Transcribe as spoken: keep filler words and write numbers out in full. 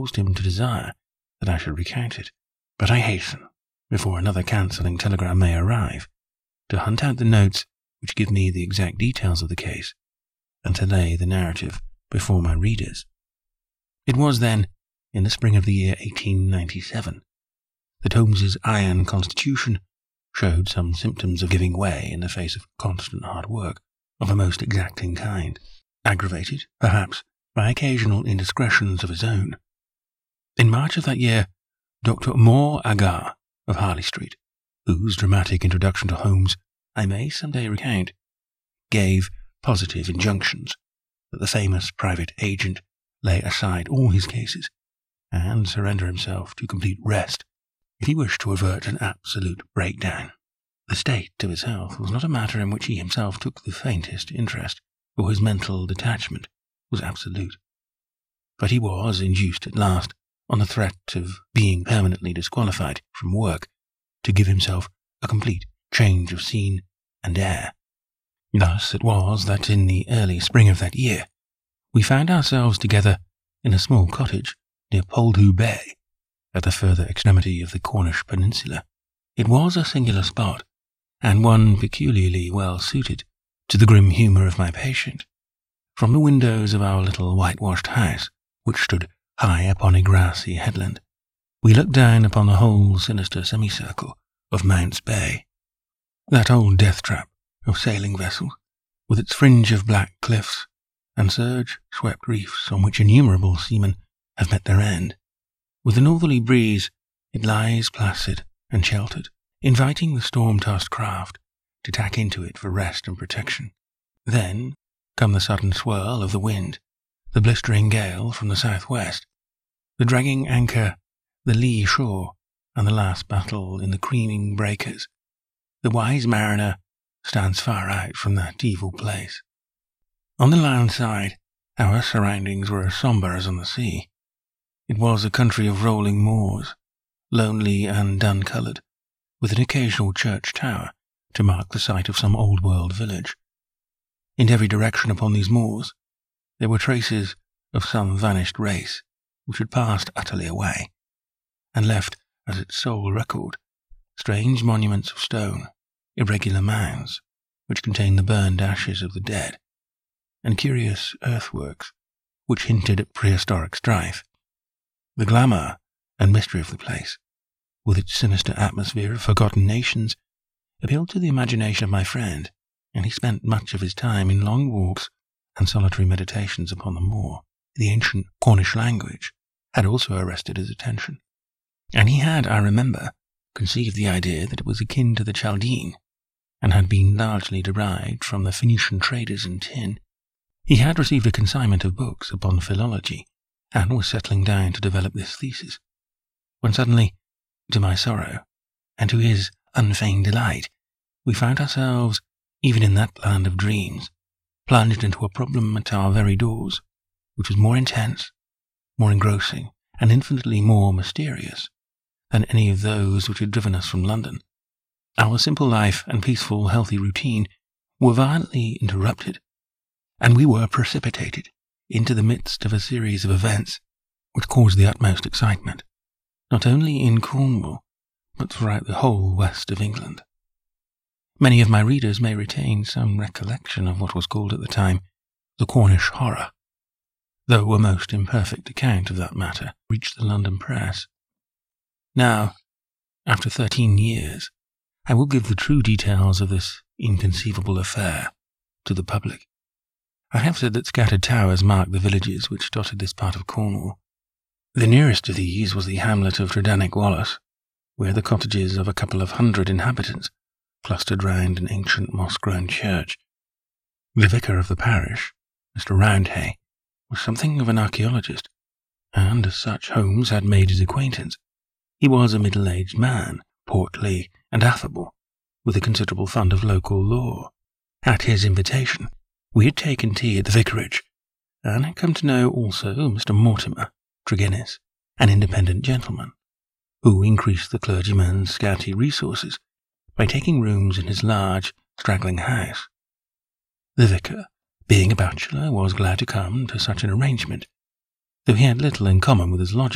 caused him to desire that I should recount it. But I hasten, before another cancelling telegram may arrive, to hunt out the notes which give me the exact details of the case, and to lay the narrative before my readers. It was then, in the spring of the year eighteen ninety-seven, that Holmes's iron constitution showed some symptoms of giving way in the face of constant hard work of a most exacting kind, aggravated, perhaps, by occasional indiscretions of his own. In March of that year, Doctor Moore Agar of Harley Street, whose dramatic introduction to Holmes I may some day recount, gave positive injunctions that the famous private agent lay aside all his cases and surrender himself to complete rest if he wished to avert an absolute breakdown. The state of his health was not a matter in which he himself took the faintest interest, for his mental detachment was absolute. But he was induced at last, on the threat of being permanently disqualified from work, to give himself a complete change of scene and air. Thus it was that in the early spring of that year we found ourselves together in a small cottage near Poldhu Bay, at the further extremity of the Cornish peninsula. It was a singular spot, and one peculiarly well suited to the grim humour of my patient. From the windows of our little whitewashed house, which stood high upon a grassy headland, we looked down upon the whole sinister semicircle of Mounts Bay, that old death-trap of sailing vessels, with its fringe of black cliffs and surge-swept reefs on which innumerable seamen have met their end. With a northerly breeze, it lies placid and sheltered, inviting the storm-tossed craft to tack into it for rest and protection. Then come the sudden swirl of the wind, the blistering gale from the southwest, the dragging anchor, the lee shore, and the last battle in the creaming breakers. The wise mariner stands far out from that evil place. On the land side, our surroundings were as sombre as on the sea. It was a country of rolling moors, lonely and dun-coloured, with an occasional church tower to mark the site of some old-world village. In every direction upon these moors there were traces of some vanished race which had passed utterly away, and left as its sole record strange monuments of stone, irregular mounds which contained the burned ashes of the dead, and curious earthworks which hinted at prehistoric strife. The glamour and mystery of the place, with its sinister atmosphere of forgotten nations, appealed to the imagination of my friend, and he spent much of his time in long walks and solitary meditations upon the moor. The ancient Cornish language had also arrested his attention, and he had, I remember, conceived the idea that it was akin to the Chaldean, and had been largely derived from the Phoenician traders in tin. He had received a consignment of books upon philology, and was settling down to develop this thesis, when suddenly, to my sorrow, and to his unfeigned delight, we found ourselves, even in that land of dreams, plunged into a problem at our very doors, which was more intense, more engrossing, and infinitely more mysterious than any of those which had driven us from London. Our simple life and peaceful, healthy routine were violently interrupted, and we were precipitated into the midst of a series of events which caused the utmost excitement, not only in Cornwall, but throughout the whole west of England. Many of my readers may retain some recollection of what was called at the time the Cornish Horror, though a most imperfect account of that matter reached the London press. Now, after thirteen years, I will give the true details of this inconceivable affair to the public. I have said that scattered towers marked the villages which dotted this part of Cornwall. The nearest of these was the hamlet of Tredannick Wallace, where the cottages of a couple of hundred inhabitants clustered round an ancient moss-grown church. The vicar of the parish, Mister Roundhay, was something of an archaeologist, and as such Holmes had made his acquaintance. He was a middle-aged man, portly and affable, with a considerable fund of local lore. At his invitation, we had taken tea at the vicarage, and had come to know also Mister Mortimer Tregennis, an independent gentleman, who increased the clergyman's scanty resources by taking rooms in his large, straggling house. The vicar, being a bachelor, was glad to come to such an arrangement, though he had little in common with his lodger.